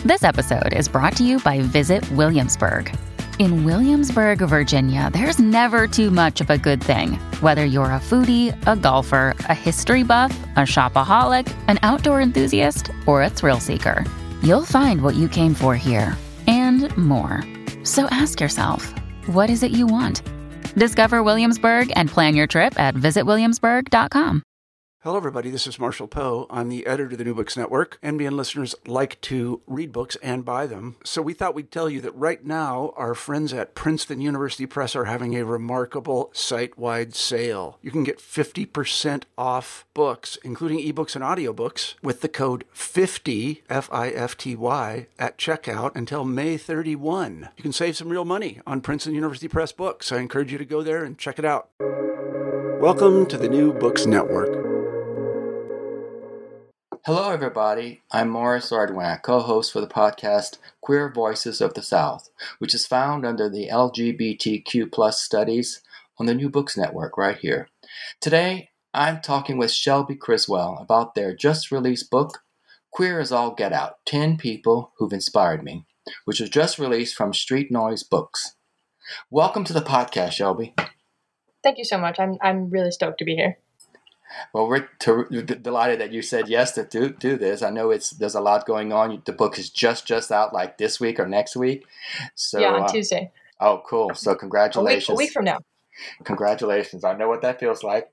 This episode is brought to you by Visit Williamsburg. In Williamsburg, Virginia, there's never too much of a good thing. Whether you're a foodie, a golfer, a history buff, a shopaholic, an outdoor enthusiast, or a thrill seeker, you'll find what you came for here and more. So ask yourself, what is it you want? Discover Williamsburg and plan your trip at visitwilliamsburg.com. Hello, everybody. This is Marshall Poe. I'm the editor of the New Books Network. NBN listeners like to read books and buy them. So we thought we'd tell you that right now, our friends at Princeton University Press are having a remarkable site-wide sale. You can get 50% off books, including ebooks and audiobooks, with the code 50, F-I-F-T-Y, at checkout until May 31. You can save some real money on Princeton University Press books. I encourage you to go there and check it out. Welcome to the New Books Network. Hello, everybody. I'm Morris Ardwan, co-host for the podcast Queer Voices of the South, which is found under the LGBTQ plus studies on the New Books Network right here. Today, I'm talking with Shelby Criswell about their just-released book, Queer as All Get Out, 10 People Who've Inspired Me, which was just released from Street Noise Books. Welcome to the podcast, Shelby. Thank you so much. I'm really stoked to be here. Well, we're delighted that you said yes to do this. I know there's a lot going on. The book is just out like this week or next week. So yeah, on Tuesday. Oh, cool. So congratulations. A week from now. Congratulations. I know what that feels like.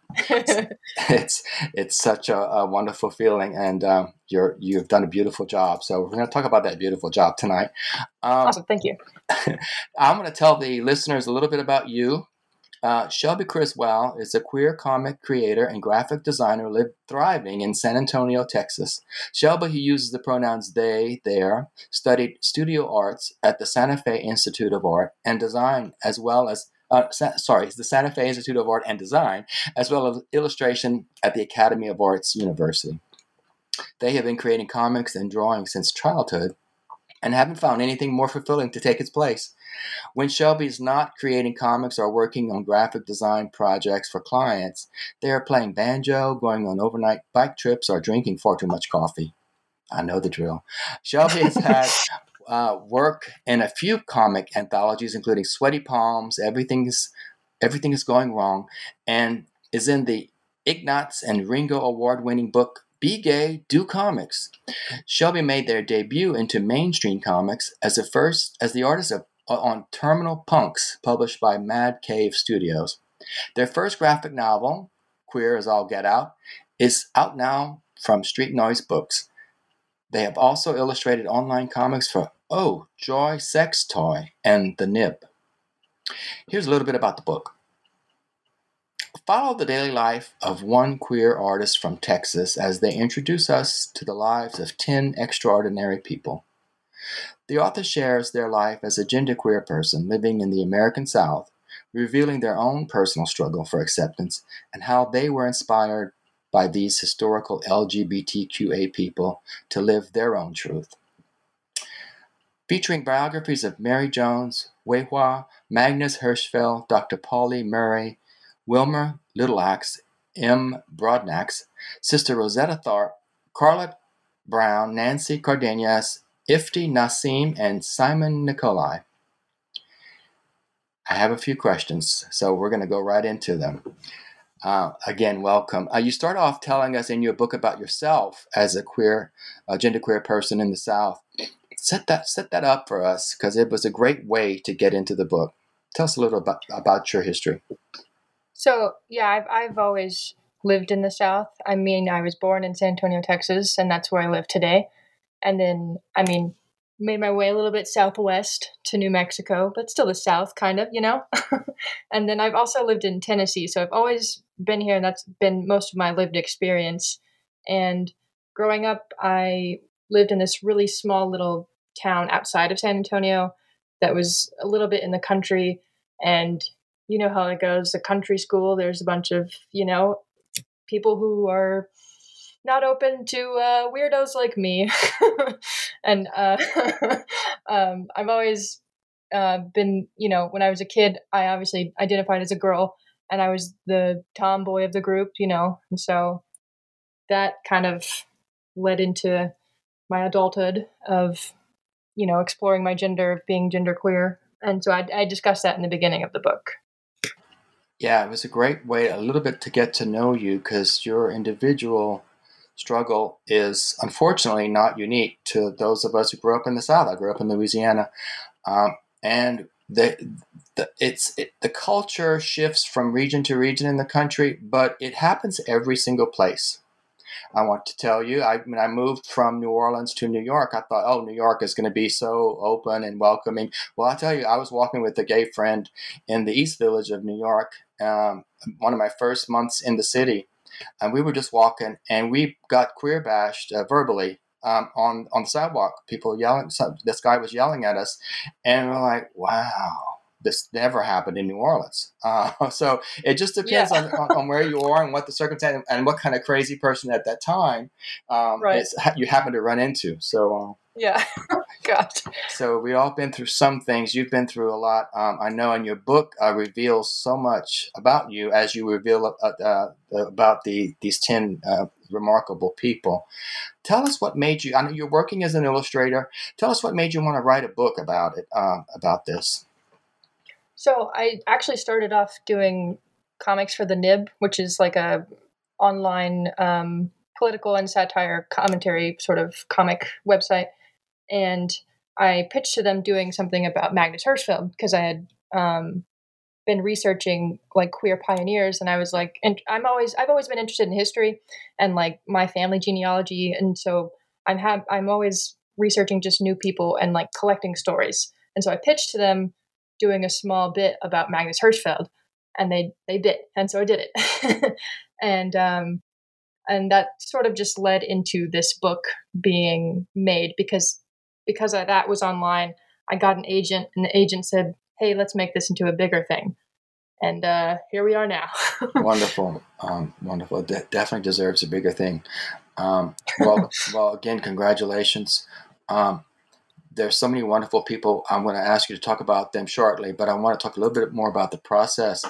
It's such a wonderful feeling, and you've done a beautiful job. So we're going to talk about that beautiful job tonight. Awesome. Thank you. I'm going to tell the listeners a little bit about you. Shelby Criswell is a queer comic creator and graphic designer thriving in San Antonio, Texas. Shelby, who uses the pronouns they, their, studied studio arts at the Santa Fe Institute of Art and Design, as well as the Santa Fe Institute of Art and Design, as well as illustration at the Academy of Arts University. They have been creating comics and drawing since childhood and haven't found anything more fulfilling to take its place. When Shelby is not creating comics or working on graphic design projects for clients, they are playing banjo, going on overnight bike trips, or drinking far too much coffee. I know the drill. Shelby has had work in a few comic anthologies, including Sweaty Palms, Everything is Going Wrong, and is in the Ignatz and Ringo award-winning book Be Gay, Do Comics. Shelby made their debut into mainstream comics as the artist on Terminal Punks, published by Mad Cave Studios. Their first graphic novel, Queer as All Get Out, is out now from Street Noise Books. They have also illustrated online comics for Oh, Joy Sex Toy and The Nib. Here's a little bit about the book. Follow the daily life of one queer artist from Texas as they introduce us to the lives of 10 extraordinary people. The author shares their life as a genderqueer person living in the American South, revealing their own personal struggle for acceptance and how they were inspired by these historical LGBTQA people to live their own truth. Featuring biographies of Mary Jones, Wei Hua, Magnus Hirschfeld, Dr. Pauli Murray, Wilmer Littleaxe, M. Broadnax, Sister Rosetta Tharpe, Carla Brown, Nancy Cardenas, Ifti Nassim, and Simon Nikolai. I have a few questions, so we're going to go right into them. Again, welcome. You start off telling us in your book about yourself as a genderqueer person in the South. Set that up for us, because it was a great way to get into the book. Tell us a little about your history. So, yeah, I've always lived in the South. I mean, I was born in San Antonio, Texas, and that's where I live today. And then, made my way a little bit southwest to New Mexico, but still the South, kind of, And then I've also lived in Tennessee, so I've always been here, and that's been most of my lived experience. And growing up, I lived in this really small little town outside of San Antonio that was a little bit in the country. And you know how it goes, a country school, there's a bunch of, people who are not open to weirdos like me. And I've always been, when I was a kid, I obviously identified as a girl, and I was the tomboy of the group, and so that kind of led into my adulthood of, exploring my gender, of being genderqueer. And so I discussed that in the beginning of the book. Yeah, it was a great way a little bit to get to know you, because your individual struggle is unfortunately not unique to those of us who grew up in the South. I grew up in Louisiana, and the culture shifts from region to region in the country, but it happens every single place. I want to tell you, when I moved from New Orleans to New York, I thought, oh, New York is going to be so open and welcoming. Well, I'll tell you, I was walking with a gay friend in the East Village of New York, one of my first months in the city, and we were just walking, and we got queer bashed verbally on the sidewalk. People yelling. This guy was yelling at us, and we're like, wow. This never happened in New Orleans. So it just depends on where you are and what the circumstance and what kind of crazy person at that time you happen to run into. So yeah, God. So we all been through some things. You've been through a lot. I know in your book reveals so much about you, as you reveal about these 10 remarkable people. Tell us what made you. I know you're working as an illustrator. Tell us what made you want to write a book about it, about this. So I actually started off doing comics for the Nib, which is like a online political and satire commentary sort of comic website. And I pitched to them doing something about Magnus Hirschfeld, because I had been researching like queer pioneers, and I was like, and I've always been interested in history and like my family genealogy, and so I'm always researching just new people and like collecting stories. And so I pitched to them doing a small bit about Magnus Hirschfeld, and they bit, and so I did it. and that sort of just led into this book being made, because that was online. I got an agent, and the agent said, hey, let's make this into a bigger thing. And here we are now. Wonderful. Wonderful. Definitely deserves a bigger thing. Well, again, congratulations. There's so many wonderful people. I'm going to ask you to talk about them shortly, but I want to talk a little bit more about the process.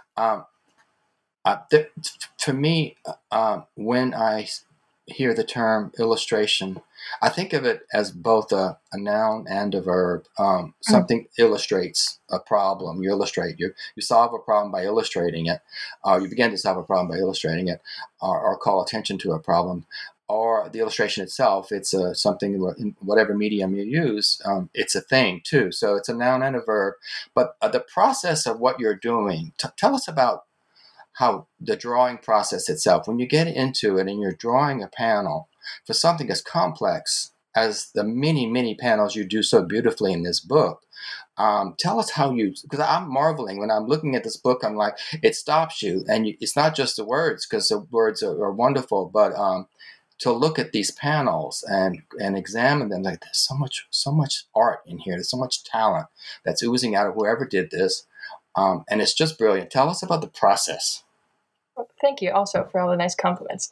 For me, when I hear the term illustration, I think of it as both a noun and a verb. Something illustrates a problem. You illustrate. You solve a problem by illustrating it. You begin to solve a problem by illustrating it, or call attention to a problem. Or the illustration itself, it's something in whatever medium you use, it's a thing too. So it's a noun and a verb. But the process of what you're doing, tell us about how the drawing process itself, when you get into it and you're drawing a panel for something as complex as the many, many panels you do so beautifully in this book. Tell us how because I'm marveling when I'm looking at this book. I'm like, it stops you, and it's not just the words, because the words are wonderful, but to look at these panels and examine them, like there's so much art in here. There's so much talent that's oozing out of whoever did this, and it's just brilliant. Tell us about the process. Thank you also for all the nice compliments.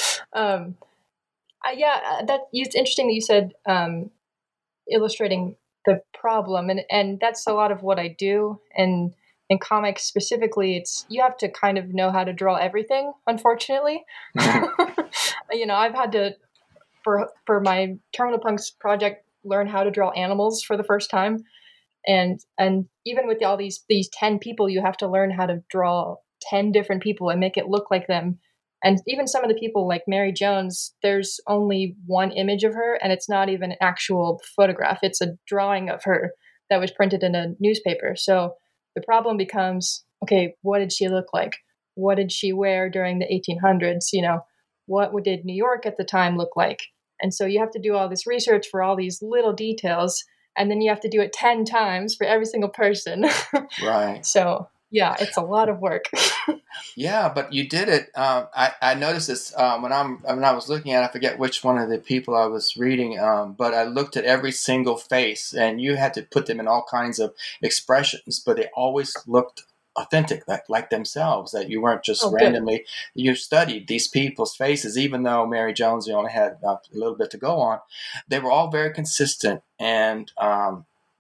It's interesting that you said illustrating the problem, and that's a lot of what I do. And in comics specifically, you have to kind of know how to draw everything, unfortunately. I've had to, for my Terminal Punks project, learn how to draw animals for the first time. And even with all these 10 people, you have to learn how to draw 10 different people and make it look like them. And even some of the people like Mary Jones, there's only one image of her, and it's not even an actual photograph. It's a drawing of her that was printed in a newspaper. So the problem becomes, okay, what did she look like? What did she wear during the 1800s? What did New York at the time look like? And so you have to do all this research for all these little details, and then you have to do it 10 times for every single person. Right. So yeah, it's a lot of work. Yeah, but you did it. I noticed this when I was looking at it, I forget which one of the people I was reading, but I looked at every single face, and you had to put them in all kinds of expressions, but they always looked authentic, like themselves, that you weren't just randomly. You studied these people's faces, even though Mary Jones, you only had a little bit to go on. They were all very consistent, and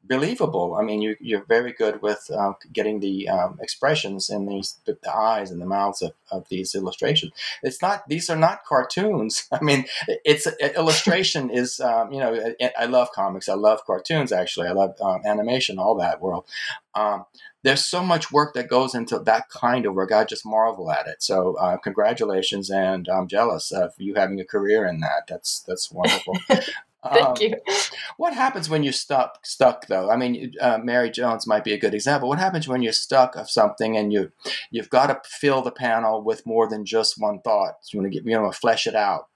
believable. I mean, you're very good with getting the expressions in the eyes and the mouths of these illustrations. These are not cartoons. I mean, illustration is, I love comics. I love cartoons, actually. I love animation, all that world. There's so much work that goes into that kind of work. I just marvel at it. So congratulations, and I'm jealous of you having a career in that. That's wonderful. Thank you. What happens when you're stuck though? I mean, Mary Jones might be a good example. What happens when you're stuck of something and you've got to fill the panel with more than just one thought? You want to flesh it out.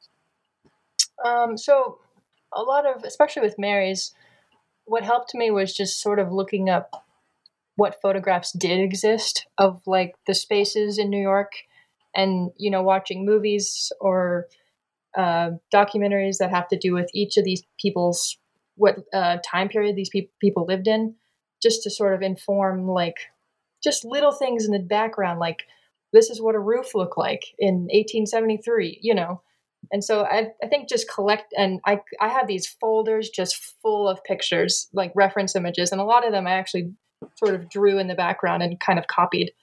So a lot of, especially with Mary's, what helped me was just sort of looking up what photographs did exist of like the spaces in New York, and watching movies or documentaries that have to do with each of these people's what time period these people lived in, just to sort of inform like just little things in the background, like this is what a roof looked like in 1873, And so I think just collect, and I have these folders just full of pictures, like reference images, and a lot of them I actually sort of drew in the background and kind of copied.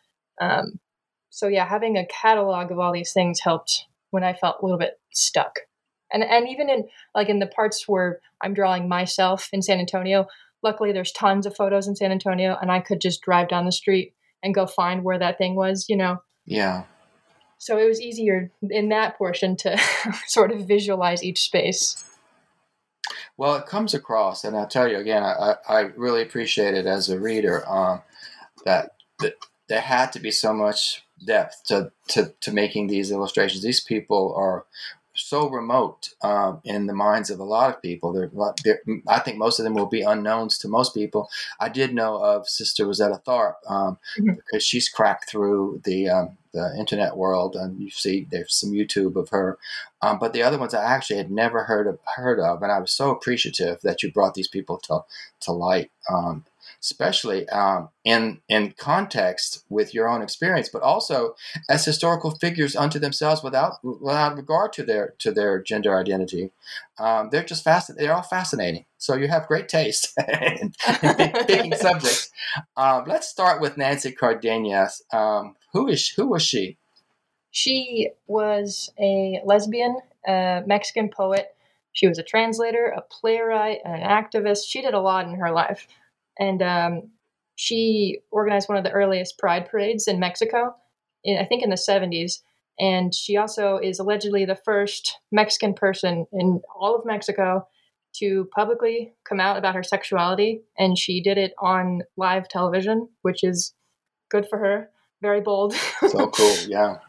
So yeah, having a catalog of all these things helped when I felt a little bit stuck. And even in the parts where I'm drawing myself in San Antonio, luckily there's tons of photos in San Antonio, and I could just drive down the street and go find where that thing was, Yeah. So it was easier in that portion to sort of visualize each space. Well, it comes across, and I'll tell you again, I really appreciate it as a reader, that there had to be so much depth to making these illustrations. These people are so remote in the minds of a lot of people. I think most of them will be unknowns to most people. I did know of Sister Rosetta Tharpe because she's cracked through the internet world, and you see there's some YouTube of her. But the other ones I actually had never heard of, and I was so appreciative that you brought these people to light. Especially in context with your own experience, but also as historical figures unto themselves, without regard to their gender identity. They're just They're all fascinating. So you have great taste in picking subjects. Let's start with Nancy Cardenas. Who was she? She was a lesbian, Mexican poet. She was a translator, a playwright, and an activist. She did a lot in her life. And she organized one of the earliest pride parades in Mexico, I think in the 70s. And she also is allegedly the first Mexican person in all of Mexico to publicly come out about her sexuality. And she did it on live television, which is good for her. Very bold. So cool, yeah.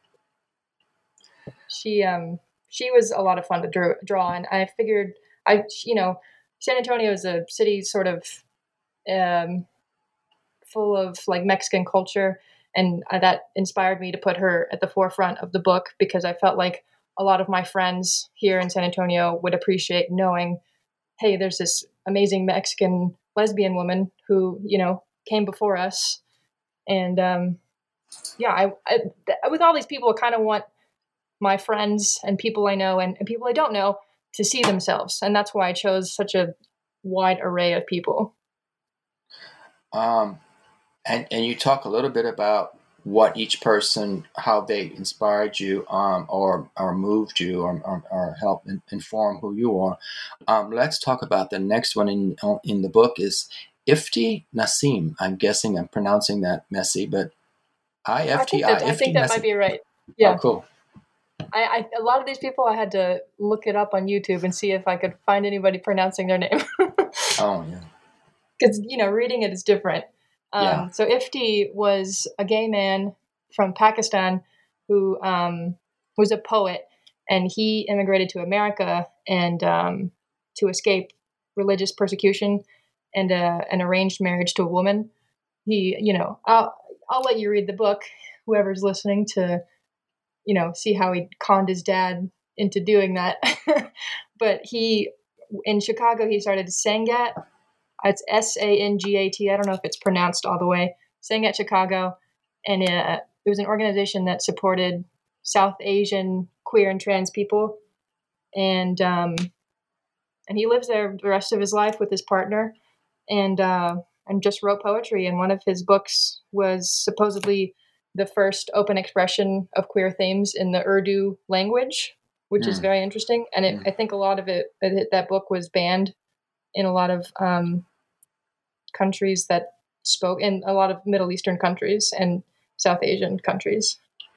She was a lot of fun to draw. And I figured, San Antonio is a city sort of full of like Mexican culture, and that inspired me to put her at the forefront of the book, because I felt like a lot of my friends here in San Antonio would appreciate knowing, hey, there's this amazing Mexican lesbian woman who came before us. And I with all these people, I kind of want my friends and people I know and people I don't know to see themselves, and that's why I chose such a wide array of people. And you talk a little bit about what each person, how they inspired you, or moved you, or helped inform who you are. Let's talk about the next one in the book is Ifti Nassim. I'm guessing I'm pronouncing that messy, but IFTI. I think that might be right. Yeah. Oh, cool. A lot of these people, I had to look it up on YouTube and see if I could find anybody pronouncing their name. Oh, yeah. Because, reading it is different. So Ifti was a gay man from Pakistan who was a poet, and he immigrated to America and to escape religious persecution and an arranged marriage to a woman. He, I'll let you read the book, whoever's listening, to, see how he conned his dad into doing that. But in Chicago, he started Sangat. It's Sangat. I don't know if it's pronounced all the way. Sangat Chicago. And it was an organization that supported South Asian queer and trans people. And he lives there the rest of his life with his partner. and just wrote poetry. And one of his books was supposedly the first open expression of queer themes in the Urdu language, which is very interesting. And I think a lot of that book was banned in a lot of countries that spoke, in a lot of Middle Eastern countries and South Asian countries.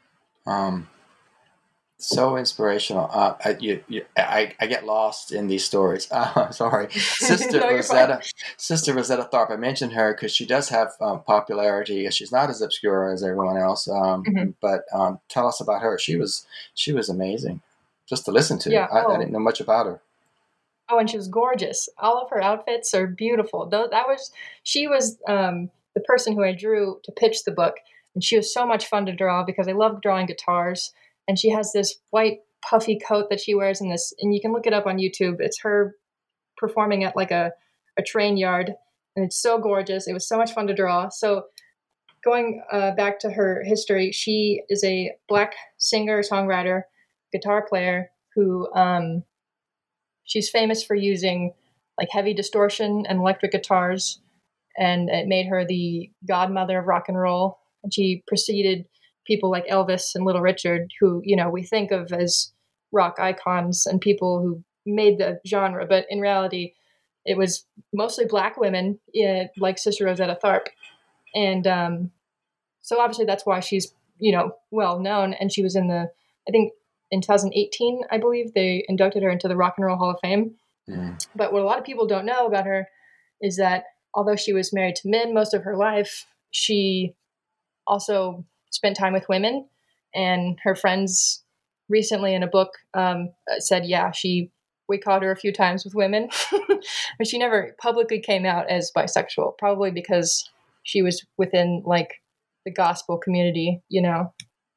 So inspirational. I get lost in these stories. Sorry, Sister No, Rosetta Tharpe. I mentioned her because she does have popularity. She's not as obscure as everyone else. But tell us about her. She was amazing, just to listen to. Yeah. I didn't know much about her. Oh, and she was gorgeous. All of her outfits are beautiful. She was the person who I drew to pitch the book, and she was so much fun to draw because I love drawing guitars. And she has this white puffy coat that she wears and you can look it up on YouTube. It's her performing at like a train yard, and it's so gorgeous. It was so much fun to draw. So going back to her history, she is a Black singer, songwriter, guitar player who she's famous for using like heavy distortion and electric guitars, and it made her the godmother of rock and roll. And she preceded people like Elvis and Little Richard, who, we think of as rock icons and people who made the genre. But in reality, it was mostly Black women, like Sister Rosetta Tharpe. And so obviously that's why she's, well known. And she was I think in 2018, I believe, they inducted her into the Rock and Roll Hall of Fame. Mm. But what a lot of people don't know about her is that although she was married to men most of her life, she also spent time with women. And her friends recently in a book said, we caught her a few times with women, but she never publicly came out as bisexual, probably because she was within like the gospel community, Yeah,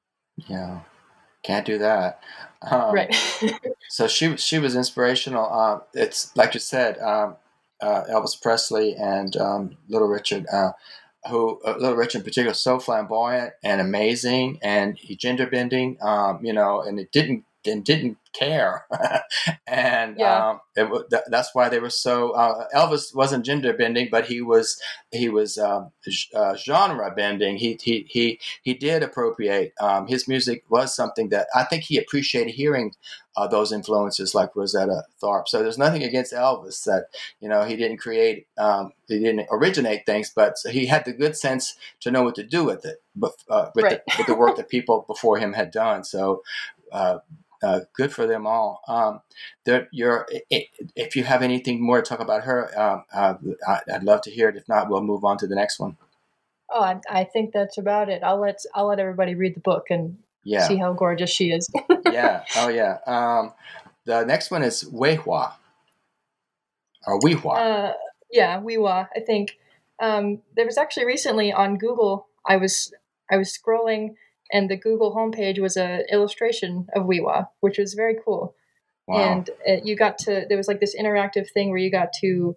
can't do that. Right. So she was inspirational. It's like you said, Elvis Presley and Little Richard. Little Richard in particular, so flamboyant and amazing, and he gender bending, and it didn't care, and that's why they were so. Elvis wasn't gender bending, but he was genre bending. He did appropriate. His music was something that I think he appreciated hearing. Those influences like Rosetta Tharpe. So there's nothing against Elvis that, he didn't he didn't originate things, but he had the good sense to know what to do with it, with the work that people before him had done. So good for them all. If you have anything more to talk about her, I'd love to hear it. If not, we'll move on to the next one. Oh, I think that's about it. I'll let everybody read the book and see how gorgeous she is. Yeah. Oh, yeah. The next one is Weihua. Or Weihua. Weihua. I think there was actually recently on Google, I was scrolling, and the Google homepage was an illustration of Weihua, which was very cool. Wow. And there was like this interactive thing where you got to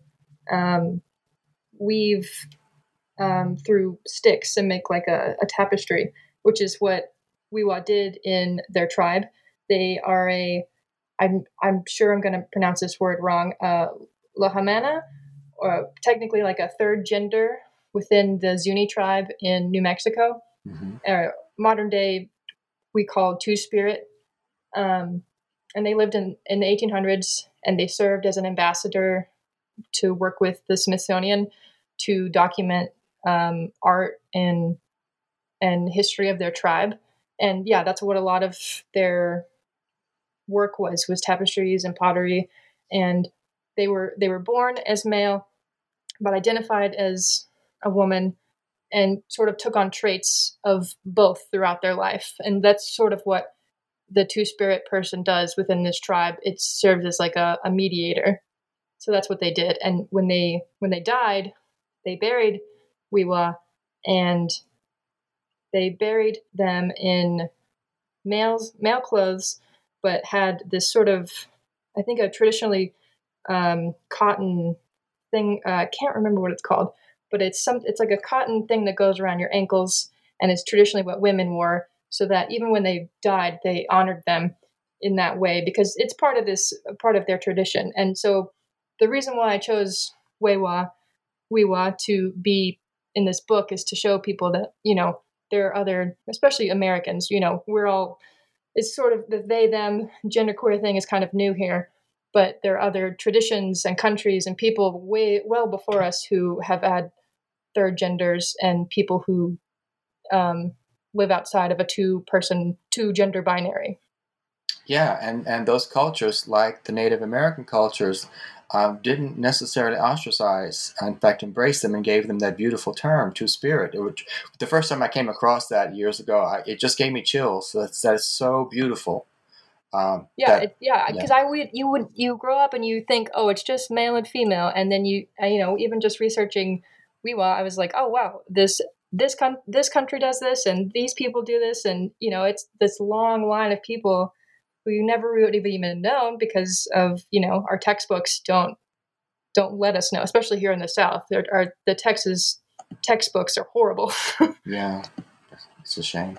weave through sticks and make like a tapestry, which is what Weihua did in their tribe. They are I'm sure I'm going to pronounce this word wrong, Lahamana, or technically like a third gender within the Zuni tribe in New Mexico. Mm-hmm. Modern day, we call Two-Spirit. And they lived in the 1800s, and they served as an ambassador to work with the Smithsonian to document art and history of their tribe. And that's what a lot of their work was tapestries and pottery. And they were born as male, but identified as a woman, and sort of took on traits of both throughout their life. And that's sort of what the Two-Spirit person does within this tribe. It serves as like a mediator. So that's what they did. And when they died, they buried Weihua, and they buried them in male clothes, but had this sort of, I think, a traditionally cotton thing. I can't remember what it's called, but it's like a cotton thing that goes around your ankles, and it's traditionally what women wore, so that even when they died, they honored them in that way, because it's part of their tradition. And so the reason why I chose Weihua Wiwa to be in this book is to show people that, there are other, especially Americans, we're all, it's sort of the they, them genderqueer thing is kind of new here, but there are other traditions and countries and people way well before us who have had third genders and people who live outside of a two gender binary. Yeah, and those cultures, like the Native American cultures, didn't necessarily ostracize. In fact, embraced them and gave them that beautiful term, Two-Spirit. The first time I came across that years ago, it just gave me chills. That's so beautiful. Because you grow up and you think, oh, it's just male and female, and then even just researching Wiwa, I was like, oh wow, this country does this, and these people do this, and it's this long line of people who you never would have even known because of our textbooks don't let us know, especially here in the South. The Texas textbooks are horrible. Yeah, it's a shame.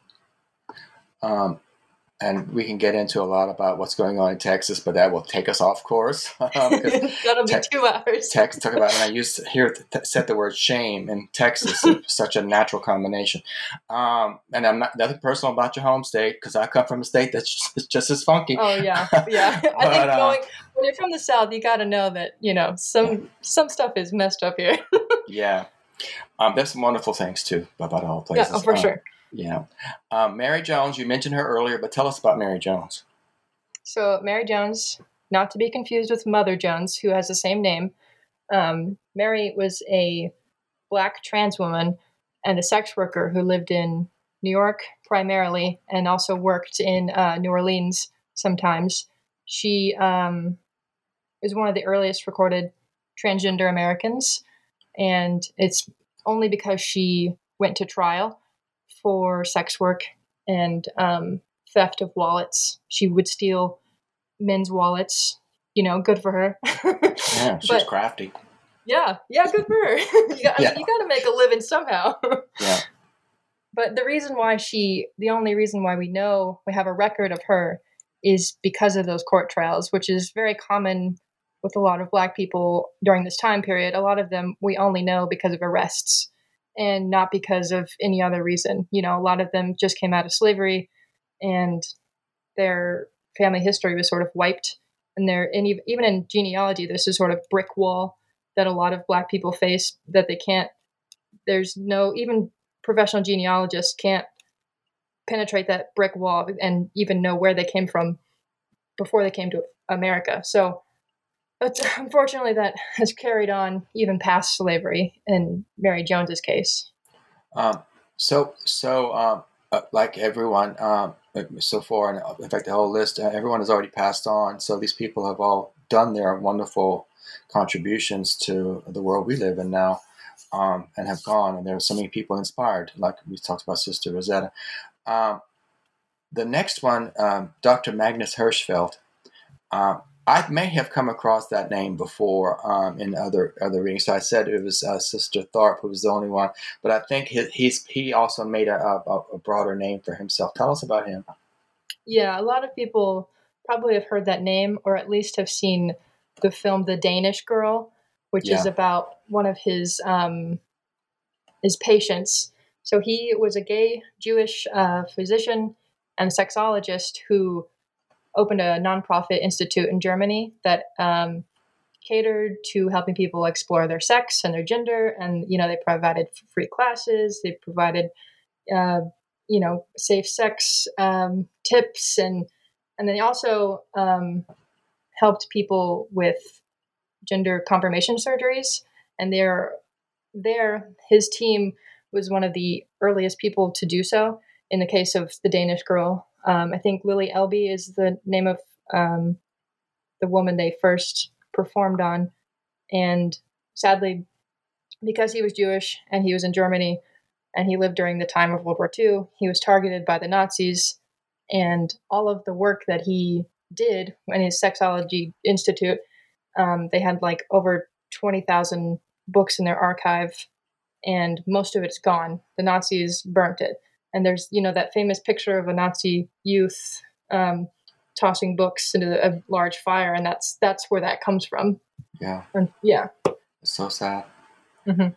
And we can get into a lot about what's going on in Texas, but that will take us off course. That'll be 2 hours. Talk about, and I used to hear said the word shame in Texas. It's such a natural combination. And I'm not nothing personal about your home state because I come from a state that's just as funky. Oh yeah. I think when you're from the South, you got to know that some stuff is messed up here. Yeah, there's some wonderful things too about all places. Yeah, for sure. Yeah. Mary Jones, you mentioned her earlier, but tell us about Mary Jones. So Mary Jones, not to be confused with Mother Jones, who has the same name. Mary was a Black trans woman and a sex worker who lived in New York primarily and also worked in New Orleans sometimes. She is one of the earliest recorded transgender Americans, and it's only because she went to trial for sex work and theft of wallets. She would steal men's wallets. Good for her. Yeah, she's crafty. Yeah, good for her. You got to make a living somehow. Yeah. But the only reason why we know we have a record of her is because of those court trials, which is very common with a lot of Black people during this time period. A lot of them we only know because of arrests and not because of any other reason. A lot of them just came out of slavery and their family history was sort of wiped. And even in genealogy, there's this sort of brick wall that a lot of Black people face that they can't, even professional genealogists can't penetrate that brick wall and even know where they came from before they came to America. So unfortunately, that has carried on even past slavery in Mary Jones's case. Like everyone, so far, and in fact, the whole list, everyone has already passed on. So these people have all done their wonderful contributions to the world we live in now, and have gone. And there are so many people inspired, like we talked about Sister Rosetta. The next one, Dr. Magnus Hirschfeld. I may have come across that name before in other readings. So I said it was Sister Tharp who was the only one, but I think he also made a broader name for himself. Tell us about him. Yeah, a lot of people probably have heard that name, or at least have seen the film The Danish Girl, which is about one of his patients. So he was a gay Jewish physician and sexologist who opened a nonprofit institute in Germany that catered to helping people explore their sex and their gender. And, they provided free classes. They provided, safe sex tips. And they also helped people with gender confirmation surgeries. And his team was one of the earliest people to do so. In the case of The Danish Girl, I think Lily Elby is the name of the woman they first performed on. And sadly, because he was Jewish and he was in Germany and he lived during the time of World War II, he was targeted by the Nazis. And all of the work that he did in his Sexology Institute, they had like over 20,000 books in their archive, and most of it's gone. The Nazis burnt it. And there's, that famous picture of a Nazi youth tossing books into a large fire, and that's where that comes from. Yeah. Yeah. It's so sad. Mm-hmm.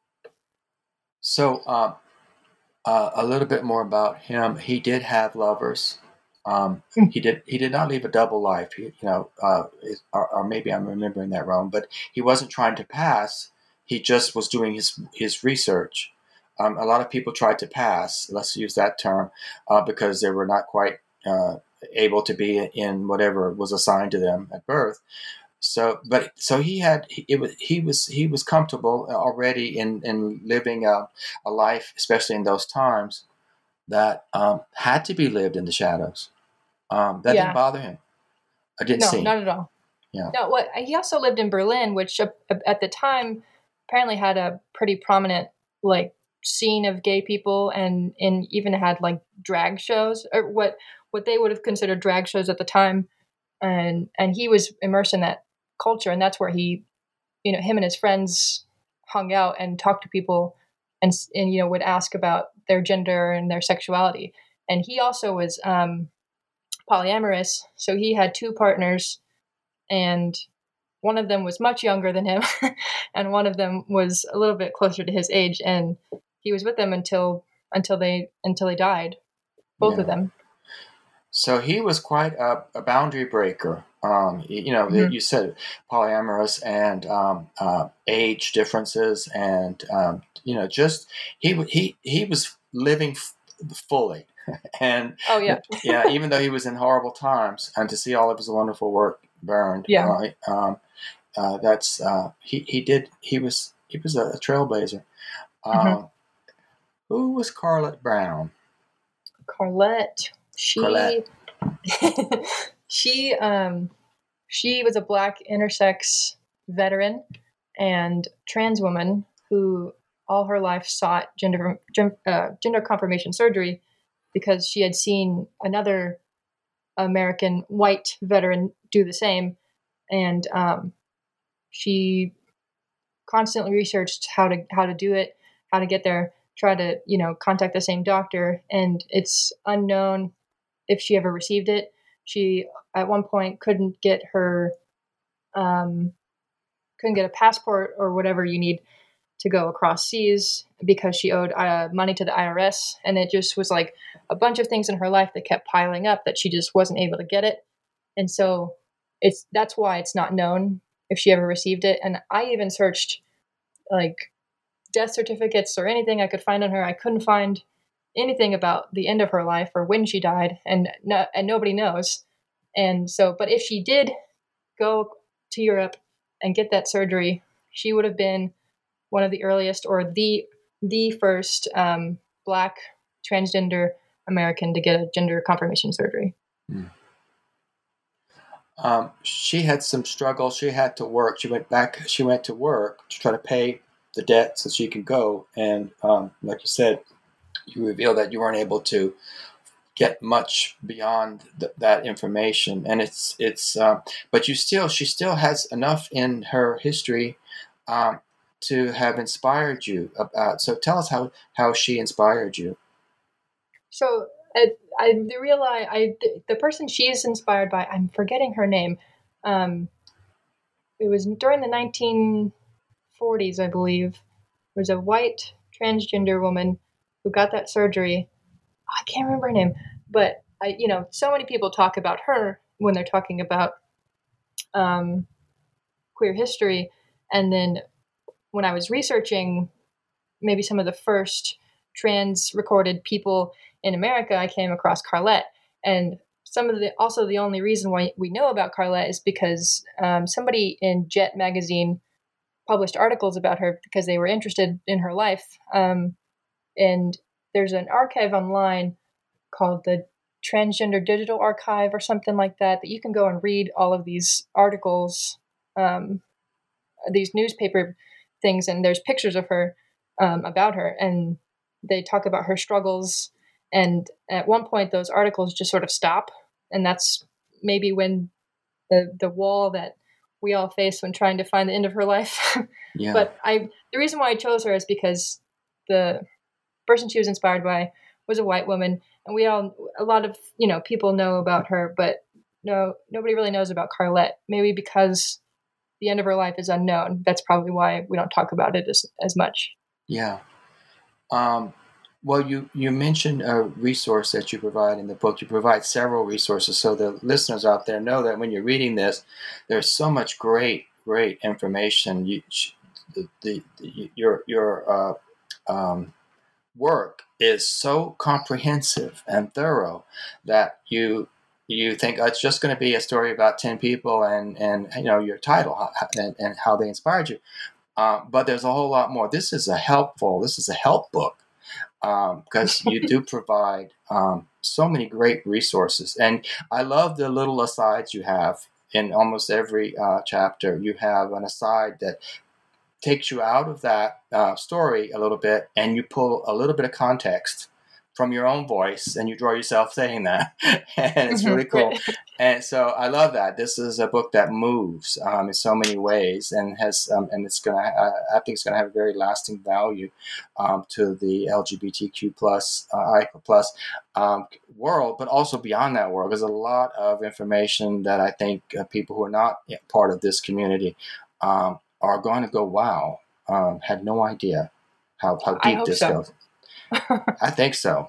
So, a little bit more about him. He did have lovers. He did not live a double life. Or maybe I'm remembering that wrong. But he wasn't trying to pass. He just was doing his research. A lot of people tried to pass. Let's use that term because they were not quite able to be in whatever was assigned to them at birth. So he was comfortable already in living a life, especially in those times, that had to be lived in the shadows. That didn't bother him. I didn't No, see. not at all. Yeah. No, he also lived in Berlin, which at the time apparently had a pretty prominent like scene of gay people, and even had like drag shows, or what they would have considered drag shows at the time, and he was immersed in that culture, and that's where he, him and his friends hung out and talked to people, and would ask about their gender and their sexuality. And he also was polyamorous, so he had two partners, and one of them was much younger than him, and one of them was a little bit closer to his age, and he was with them until they died, both of them. So he was quite a boundary breaker. Mm-hmm. You said polyamorous and age differences, and just he was living fully, and Oh yeah, yeah. Even though he was in horrible times, and to see all of his wonderful work burned, yeah. that's he was a trailblazer. Mm-hmm. Who was Carlette Brown? Carlette. Carlette. She was a Black intersex veteran and trans woman who all her life sought gender confirmation surgery because she had seen another American white veteran do the same, and she constantly researched how to do it, how to get there, try to contact the same doctor, and it's unknown if she ever received it. She at one point couldn't get a passport or whatever you need to go across seas because she owed money to the IRS, and it just was like a bunch of things in her life that kept piling up that she just wasn't able to get it. And so that's why it's not known if she ever received it. And I even searched like death certificates or anything I could find on her. I couldn't find anything about the end of her life or when she died, and nobody knows. And so, but if she did go to Europe and get that surgery, she would have been one of the earliest, or the first Black transgender American to get a gender confirmation surgery. She had some struggle. She had to work. She went to work to try to pay the debt so she could go. And like you said, you revealed that you weren't able to get much beyond that information. And but she still has enough in her history to have inspired you. So tell us how she inspired you. So I realize the person she is inspired by, I'm forgetting her name. It was during the 1940s, I believe. There was a white transgender woman who got that surgery. I can't remember her name, but so many people talk about her when they're talking about queer history. And then when I was researching maybe some of the first trans recorded people in America, I came across Carlette. And also the only reason why we know about Carlette is because somebody in Jet magazine published articles about her because they were interested in her life. And there's an archive online called the Transgender Digital Archive or something like that you can go and read all of these articles, these newspaper things, and there's pictures of her about her, and they talk about her struggles. And at one point, those articles just sort of stop, and that's maybe when the wall that we all face when trying to find the end of her life. Yeah. But the reason why I chose her is because the person she was inspired by was a white woman, and a lot of people know about her, but nobody really knows about Carlette. Maybe because the end of her life is unknown. That's probably why we don't talk about it as much. Yeah. Well, you mentioned a resource that you provide in the book. You provide several resources, so the listeners out there know that when you're reading this, there's so much great information. Your work is so comprehensive and thorough that you think, oh, it's just going to be a story about 10 people and your title and how they inspired you. But there's a whole lot more. This is a help book, because you do provide so many great resources. And I love the little asides you have in almost every chapter. You have an aside that takes you out of that story a little bit, and you pull a little bit of context from your own voice, and you draw yourself saying that. And it's really cool. And so I love that. This is a book that moves in so many ways, and has and it's gonna. I think it's gonna have a very lasting value to the LGBTQ plus world, but also beyond that world. There's a lot of information that I think people who are not part of this community are going to go, wow, had no idea how deep this goes. I think so.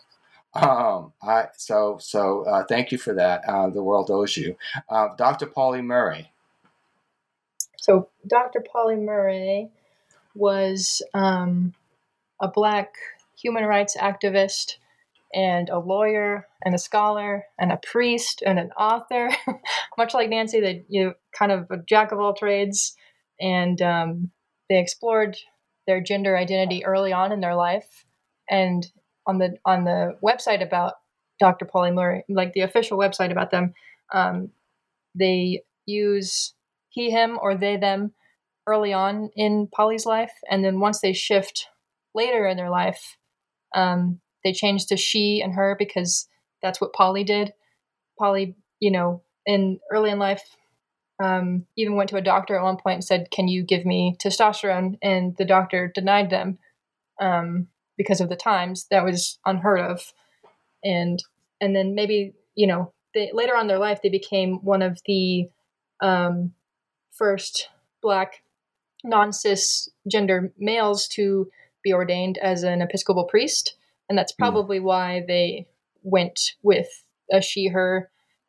Thank you for that. The world owes you. Dr. Pauli Murray. So Dr. Pauli Murray was a Black human rights activist and a lawyer and a scholar and a priest and an author, much like Nancy, that kind of a jack of all trades. And they explored their gender identity early on in their life. And on the website about Dr. Pauli Murray, like the official website about them, they use he, him, or they, them early on in Pauli's life. And then once they shift later in their life, they change to she and her, because that's what Pauli did. Pauli, early in life, even went to a doctor at one point and said, "Can you give me testosterone?" And the doctor denied them because of the times. That was unheard of. And then maybe, later on in their life, they became one of the first Black non-cisgender males to be ordained as an Episcopal priest. And that's probably why they went with a she, her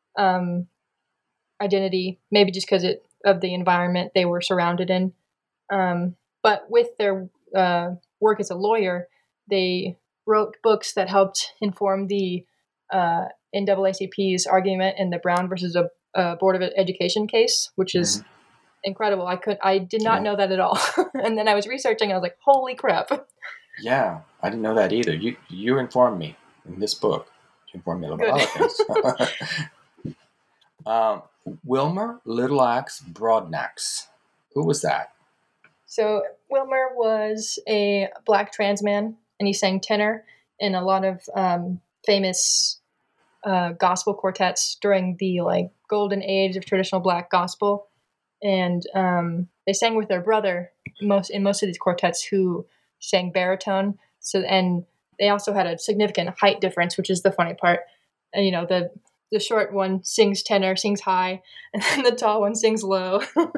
identity, maybe just because of the environment they were surrounded in. But with their work as a lawyer, they wrote books that helped inform the NAACP's argument in the Brown versus a Board of Education case, which is incredible. I did not know that at all. And then I was researching, and I was like, holy crap. Yeah, I didn't know that either. You informed me in this book. You informed me a little bit about other things. Wilmer Little-Axe Broadnax. Who was that? So Wilmer was a Black trans man, and he sang tenor in a lot of famous gospel quartets during the golden age of traditional Black gospel. And they sang with their brother in most of these quartets, who sang baritone. And they also had a significant height difference, which is the funny part. And, the short one sings tenor, sings high, and then the tall one sings low.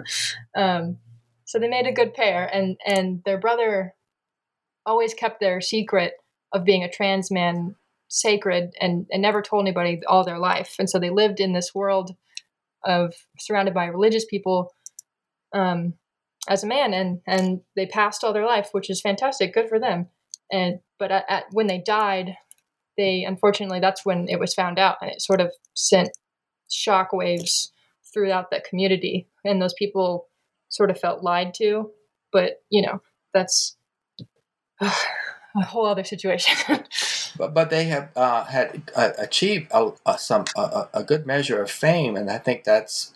So they made a good pair, and their brother always kept their secret of being a trans man sacred and never told anybody all their life. And so they lived in this world of surrounded by religious people as a man, and they passed all their life, which is fantastic. Good for them. But when they died, unfortunately, that's when it was found out, and it sort of sent shockwaves throughout that community, and those people sort of felt lied to. But that's a whole other situation. But they have had achieved a good measure of fame, and I think that's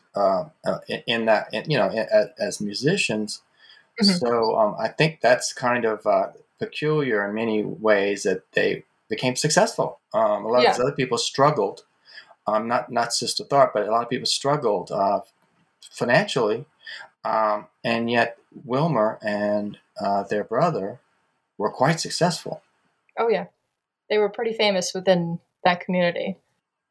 as musicians. Mm-hmm. So I think that's kind of peculiar in many ways, that they became successful. A lot of other people struggled, not Sister Tharpe, but a lot of people struggled financially, and yet Wilmer and their brother were quite successful. Oh yeah, they were pretty famous within that community,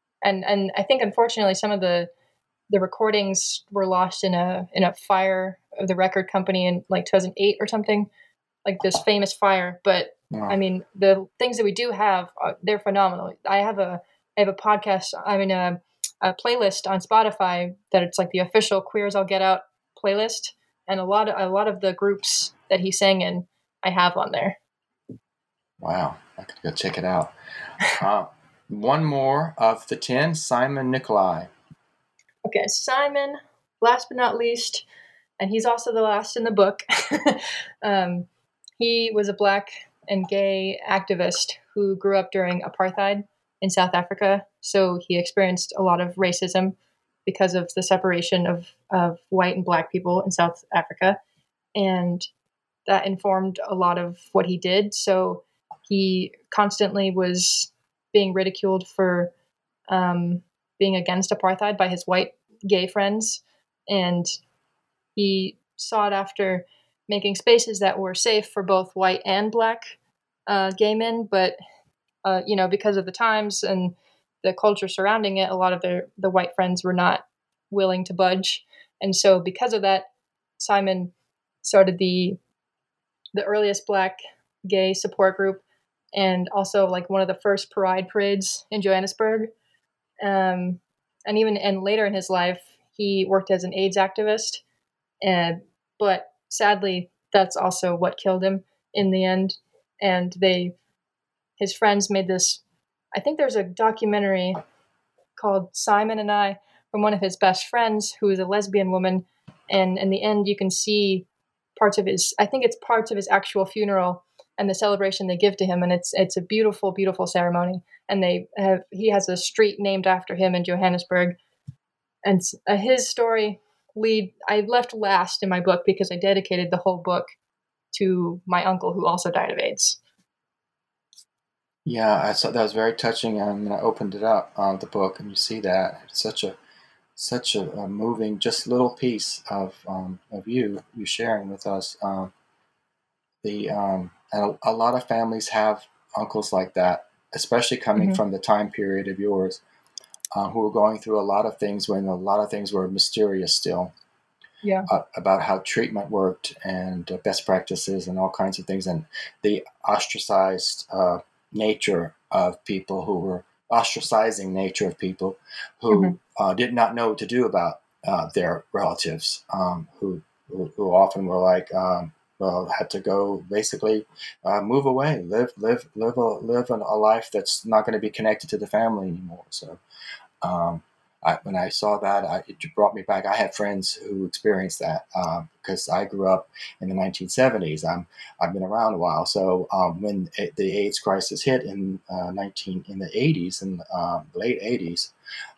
and I think unfortunately some of the recordings were lost in a fire the record company in like 2008 or something, like this famous fire. But Wow. I mean, the things that we do have, they're phenomenal. I have a podcast. I mean, a playlist on Spotify that it's like the official Queer as All Get Out playlist, and a lot of the groups that he sang in, I have on there. Wow, I could go check it out. One more of the 10, Simon Nikolai. Okay, Simon, last but not least, and he's also the last in the book. He was a Black and gay activist who grew up during apartheid in South Africa. So he experienced a lot of racism because of the separation of white and Black people in South Africa. And that informed a lot of what he did. So he constantly was being ridiculed for being against apartheid by his white gay friends. And he sought after making spaces that were safe for both white and Black gay men. But, because of the times and the culture surrounding it, a lot of the white friends were not willing to budge. And so because of that, Simon started the earliest Black gay support group, and also like one of the first pride parades in Johannesburg. And later in his life, he worked as an AIDS activist. But sadly, that's also what killed him in the end. And his friends made this, I think there's a documentary called Simon and I, from one of his best friends who is a lesbian woman. And in the end, you can see parts of his actual funeral and the celebration they give to him. And it's a beautiful, beautiful ceremony. And he has a street named after him in Johannesburg. And his story I left last in my book because I dedicated the whole book to my uncle who also died of AIDS. Yeah, I saw that was very touching. And I opened it up, the book, and you see that it's such a moving, just little piece of you sharing with us. And a lot of families have uncles like that, especially coming from the time period of yours, who were going through a lot of things when a lot of things were mysterious still. Yeah. About how treatment worked and best practices and all kinds of things, and the ostracized nature of people who were ostracizing nature of people who did not know what to do about their relatives, who often were like, had to go basically move away, live a life that's not going to be connected to the family anymore. So. When I saw that, it brought me back. I had friends who experienced that because I grew up in the 1970s. I've been around a while. So when the AIDS crisis hit in the 80s, in the late 80s,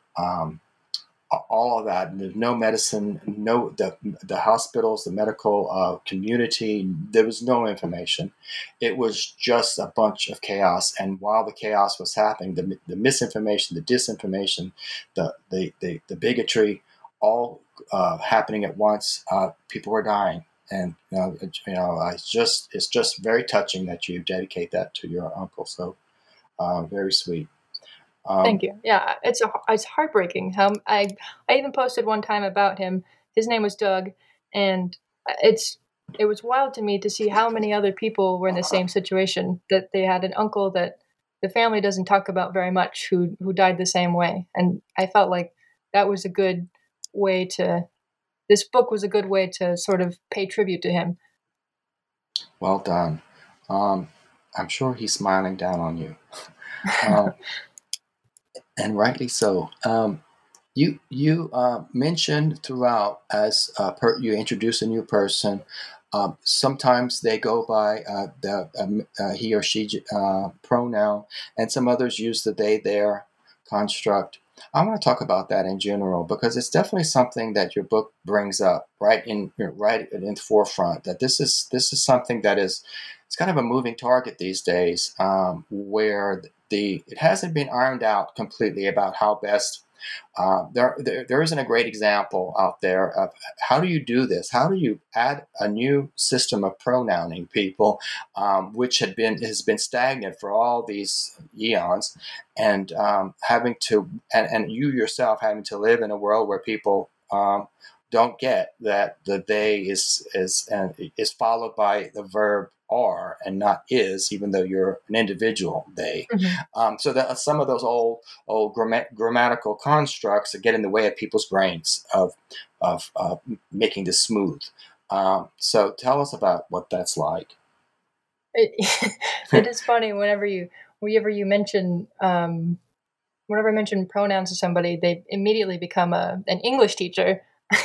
all of that, no medicine, no the hospitals, the medical community, there was no information. It was just a bunch of chaos. And while the chaos was happening, the misinformation, the disinformation, the bigotry, all happening at once, people were dying. And it's just very touching that you dedicate that to your uncle. So very sweet. Thank you. Yeah, it's heartbreaking. I even posted one time about him. His name was Doug, and it was wild to me to see how many other people were in the same situation. That they had an uncle that the family doesn't talk about very much who died the same way, and I felt like that was a good way to. This book was a good way to sort of pay tribute to him. Well done. I'm sure he's smiling down on you. And rightly so. You mentioned throughout as you introduce a new person. Sometimes they go by the he or she pronoun, and some others use the they their construct. I want to talk about that in general because it's definitely something that your book brings up right in the forefront. That this is something that is it's kind of a moving target these days, where it hasn't been ironed out completely about how best. There isn't a great example out there of how do you do this? How do you add a new system of pronouncing people, which has been stagnant for all these eons, and having to and you yourself having to live in a world where people don't get that the they is followed by the verb are and not is, even though you're an individual they. So that some of those old grammatical constructs that get in the way of people's brains of making this smooth. So tell us about what that's like. It is funny whenever you mention whenever I mention pronouns to somebody, they immediately become an English teacher.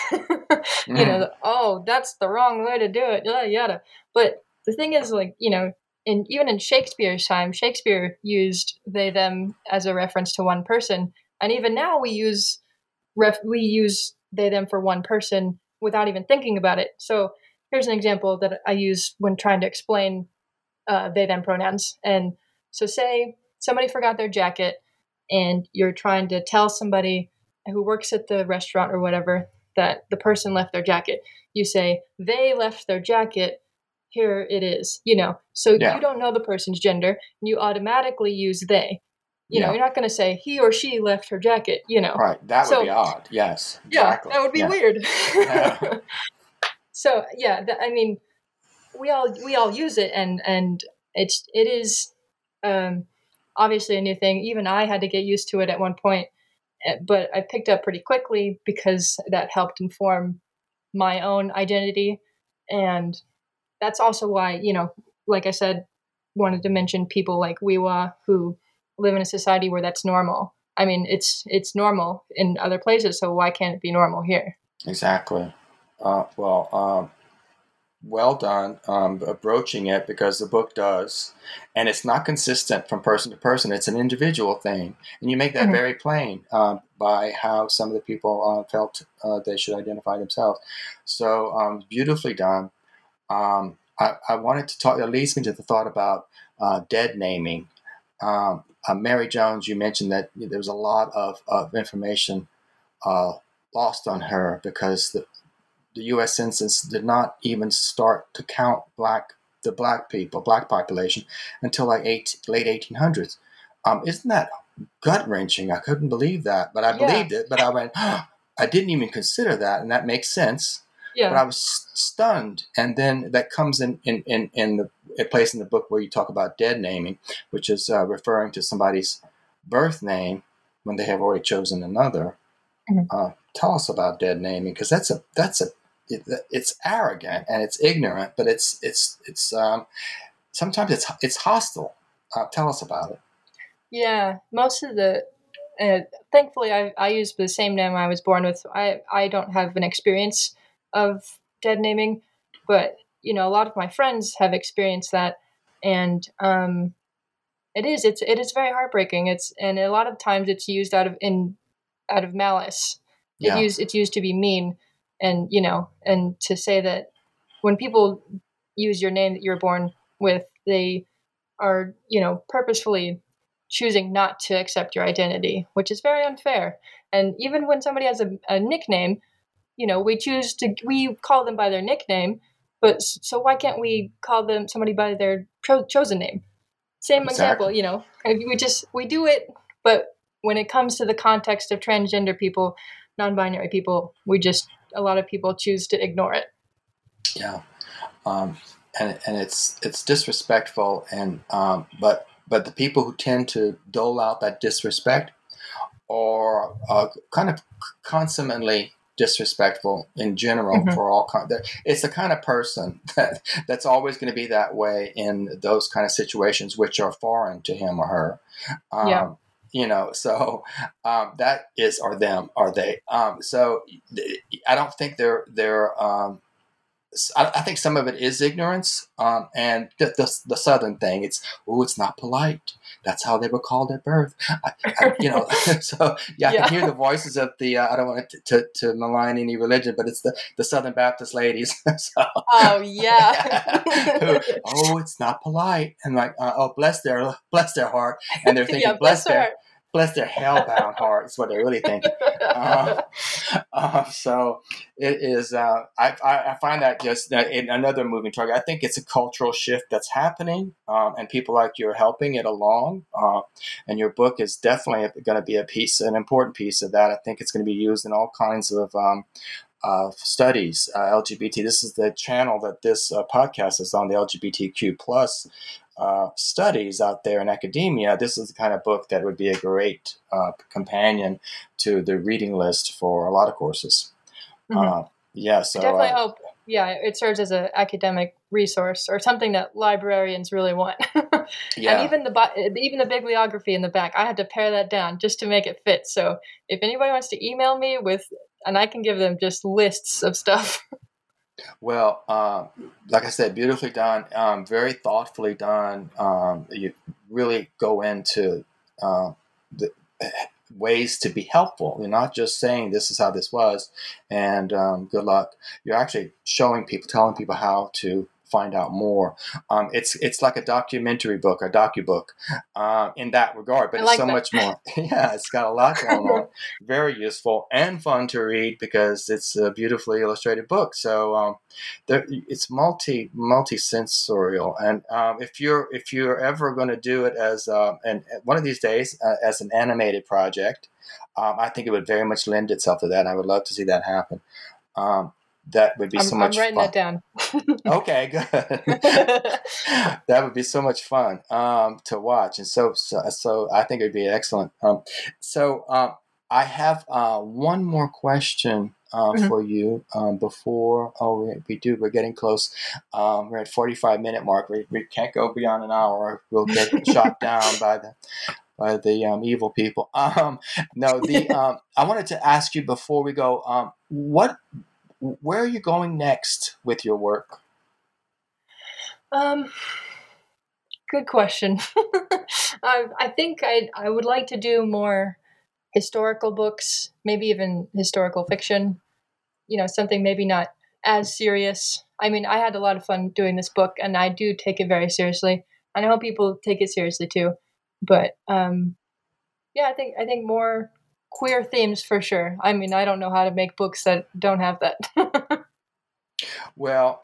Oh, that's the wrong way to do it, yada yada. But the thing is, like, even in Shakespeare's time, Shakespeare used they them as a reference to one person, and even now we use they them for one person without even thinking about it. So here's an example that I use when trying to explain they them pronouns. And so, say somebody forgot their jacket, and you're trying to tell somebody who works at the restaurant or whatever that the person left their jacket. You say, they left their jacket, here it is, So you don't know the person's gender, and you automatically use they. You're not going to say, he or she left her jacket, Right, that would be odd, yes. Exactly. Yeah, that would be weird. Yeah. So, we all use it, and it is obviously a new thing. Even I had to get used to it at one point, but I picked up pretty quickly because that helped inform my own identity. And that's also why, like I said, wanted to mention people like Wiwa who live in a society where that's normal. I mean, it's normal in other places, so why can't it be normal here? Exactly. Well done broaching it, because the book does, and it's not consistent from person to person. It's an individual thing, and you make that very plain by how some of the people felt they should identify themselves. So beautifully done. I wanted to talk. That leads me to the thought about dead naming. Mary Jones, you mentioned that there was a lot of information lost on her because the U.S. Census did not even start to count the black population until like late 1800s. Isn't that gut-wrenching? I couldn't believe that, but I believed it. But I went, I didn't even consider that, and that makes sense. Yeah. But I was stunned, and then that comes in a place in the book where you talk about dead naming, which is referring to somebody's birth name when they have already chosen another. Tell us about dead naming, because it's arrogant and it's ignorant, but it's sometimes it's hostile. Tell us about it. Yeah, most of the thankfully I use the same name I was born with. I don't have an experience of dead naming, but a lot of my friends have experienced that, and it is very heartbreaking. And a lot of times it's used out of malice. It's used to be mean, and and to say that when people use your name that you're born with, they are purposefully choosing not to accept your identity, which is very unfair. And even when somebody has a nickname, we call them by their nickname, but so why can't we call them somebody by their chosen name? Same exactly. Example, we do it, but when it comes to the context of transgender people, non-binary people, a lot of people choose to ignore it. Yeah, and it's disrespectful, and but the people who tend to dole out that disrespect are kind of consummately disrespectful in general for all kinds. It's the kind of person that's always going to be that way in those kind of situations which are foreign to him or her. So that is, or them, are they. So I don't think they're I think some of it is ignorance, and the Southern thing. It's not polite. That's how they were called at birth. So I can hear the voices of the. I don't want to malign any religion, but it's the Southern Baptist ladies. Oh yeah. It's not polite, and like, bless their heart, and they're thinking bless their hellbound heart is what they're really thinking. So it is. I find that just another moving target. I think it's a cultural shift that's happening, and people like you are helping it along. And your book is definitely going to be an important piece of that. I think it's going to be used in all kinds of studies, LGBT. This is the channel that this podcast is on, the LGBTQ plus studies out there in academia. This is the kind of book that would be a great companion to the reading list for a lot of courses. Mm-hmm. Yeah, so I definitely hope. Yeah, it serves as an academic resource or something that librarians really want. yeah. And even the bibliography in the back, I had to pare that down just to make it fit. So if anybody wants to email me and I can give them just lists of stuff. Well, like I said, beautifully done, very thoughtfully done. You really go into the ways to be helpful. You're not just saying this is how this was and good luck. You're actually showing people, telling people how to find out more. It's like a documentary book, a docu-book in that regard, but it's so much more. Yeah, it's got a lot going on. Very useful and fun to read because it's a beautifully illustrated book. So it's multi-sensorial. And if you're ever going to do it as and one of these days as an animated project, I think it would very much lend itself to that. And I would love to see that happen. That would be so much fun. I'm writing that down. Okay, good. That would be so much fun to watch, and so I think it'd be excellent. I have one more question for you before. We're getting close. We're at 45-minute mark. We can't go beyond an hour. We'll get shot down by the evil people. I wanted to ask you before we go. Where are you going next with your work? Good question. I think I would like to do more historical books, maybe even historical fiction. Something maybe not as serious. I mean, I had a lot of fun doing this book, and I do take it very seriously. And I hope people take it seriously too. But I think more queer themes for sure. I mean, I don't know how to make books that don't have that. Well,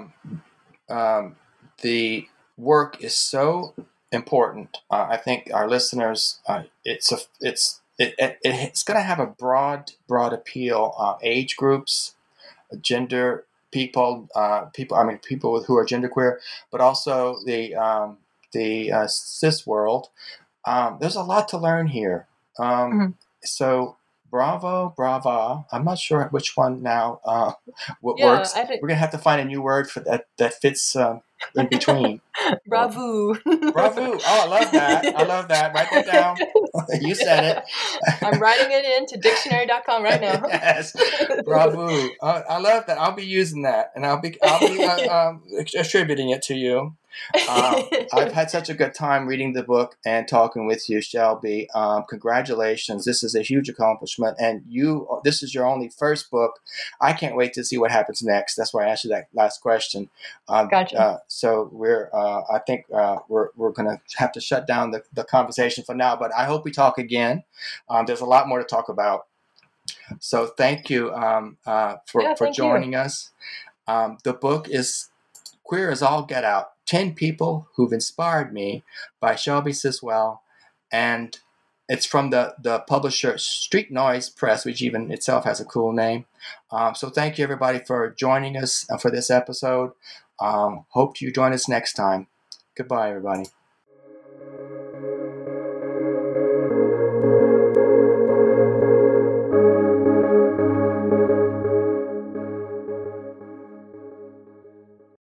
the work is so important. I think our listeners, it's going to have a broad appeal. Age groups, gender people. People who are genderqueer, but also the cis world. There's a lot to learn here. So brava. I'm not sure which one now works. We're going to have to find a new word for that fits in between. Bravo. Bravo. Oh, I love that. Write that down. You said it. I'm writing it into dictionary.com right now. Yes. Bravo. I love that. I'll be using that, and I'll be attributing it to you. I've had such a good time reading the book and talking with you, Shelby. Congratulations. This is a huge accomplishment. And this is your only first book. I can't wait to see what happens next. That's why I asked you that last question. Gotcha. So I think we're going to have to shut down the conversation for now, but I hope we talk again. There's a lot more to talk about. So thank you for joining us. The book is Queer as All Get Out, 10 People Who've Inspired Me by Shelby Siswell. And it's from the publisher Street Noise Press, which even itself has a cool name. So thank you, everybody, for joining us for this episode. Hope you join us next time. Goodbye, everybody.